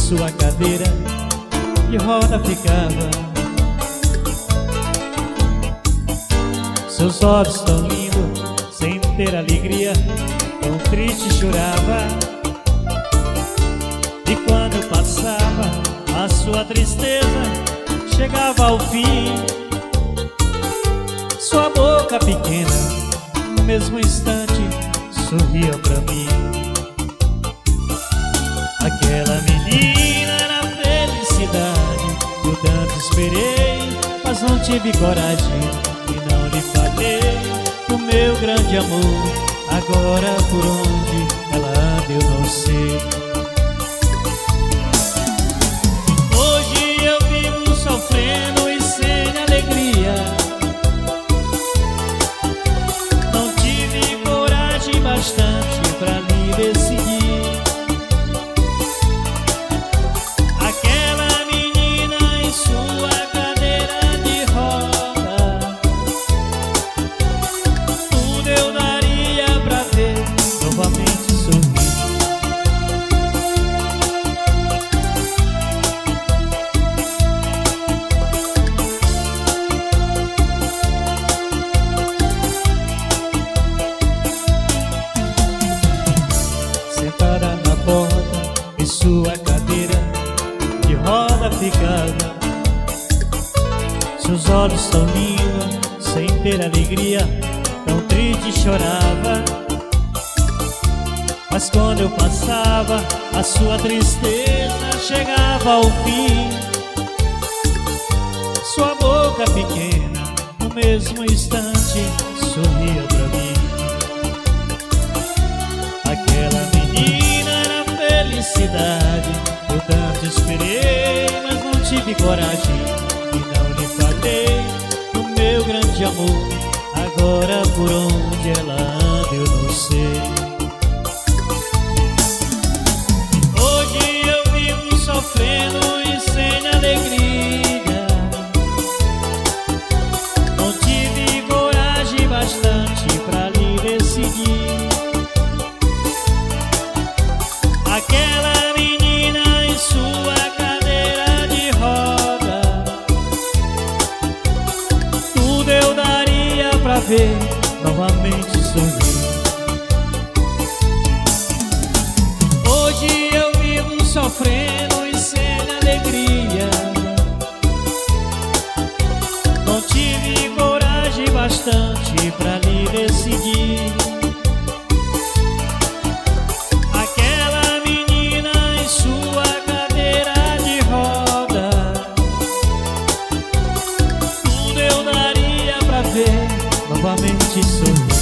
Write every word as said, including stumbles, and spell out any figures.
sua cadeira de roda ficava. Seus olhos tão lindos, sem ter alegria, tão triste chorava. E quando passava, a sua tristeza chegava ao fim. Sua boca pequena, no mesmo instante, sorria pra mim. Aquela menina era felicidade, eu tanto esperei, mas não tive coragem e não lhe falei do meu grande amor. Agora por onde ela anda eu não sei. Hoje eu vivo sofrendo e sem alegria. Não tive coragem bastante pra lhe decidir. Aquela menina em sua cadeira de roda, tudo eu daria pra ver novamente sorrir. Sentada na porta, em sua cadeira de roda ficava. Seus olhos tão lindos, sem ter alegria, tão triste chorava. Mas quando eu passava, a sua tristeza chegava ao fim. Sua boca pequena, no mesmo instante, sorria pra mim. Aquela menina era felicidade, eu tanto esperei, mas não tive coragem e não lhe falei do meu grande amor. Agora por onde ela anda eu não sei. Hoje eu vivo sofrendo e sem alegria. Não tive coragem bastante pra lhe decidir. Aquela menina em sua cadeira de roda, tudo eu daria pra ver novamente sorrir. Hoje eu vivo sofrendo e sem alegria. Não tive coragem bastante pra lhe decidir. Aquela menina em sua cadeira de roda, tudo eu daria pra ver novamente sorrir.